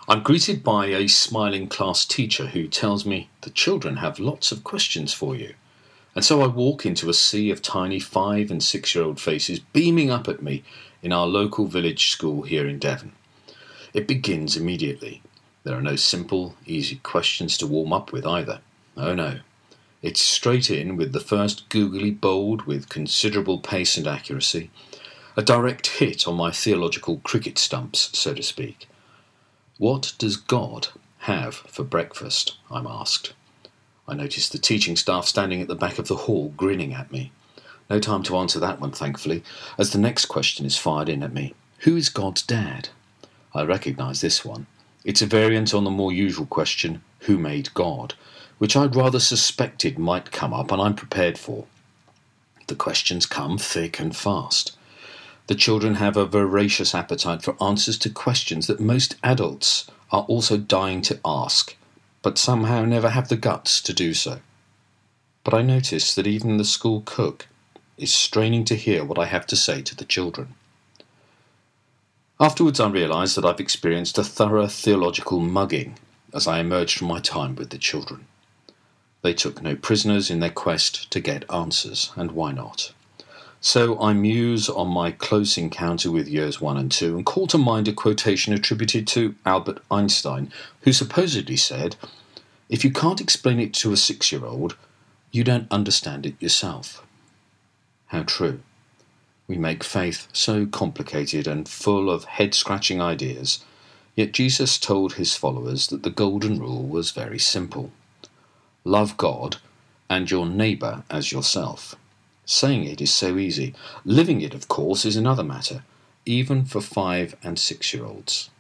I'm greeted by a smiling class teacher who tells me the children have lots of questions for you. And so I walk into a sea of tiny 5 and 6-year-old faces beaming up at me in our local village school here in Devon. It begins immediately. There are no simple, easy questions to warm up with either. Oh no. It's straight in with the first googly bold with considerable pace and accuracy. A direct hit on my theological cricket stumps, so to speak. What does God have for breakfast? I'm asked. I notice the teaching staff standing at the back of the hall grinning at me. No time to answer that one, thankfully, as the next question is fired in at me. Who is God's dad? I recognise this one. It's a variant on the more usual question, who made God, which I'd rather suspected might come up and I'm prepared for. The questions come thick and fast. The children have a voracious appetite for answers to questions that most adults are also dying to ask, but somehow never have the guts to do so. But I notice that even the school cook is straining to hear what I have to say to the children. Afterwards, I realise that I've experienced a thorough theological mugging as I emerged from my time with the children. They took no prisoners in their quest to get answers, and why not? So I muse on my close encounter with years 1 and 2 and call to mind a quotation attributed to Albert Einstein, who supposedly said, "If you can't explain it to a 6-year-old, you don't understand it yourself." How true. We make faith so complicated and full of head-scratching ideas, yet Jesus told his followers that the golden rule was very simple. Love God and your neighbour as yourself. Saying it is so easy. Living it, of course, is another matter, even for 5 and 6-year-olds.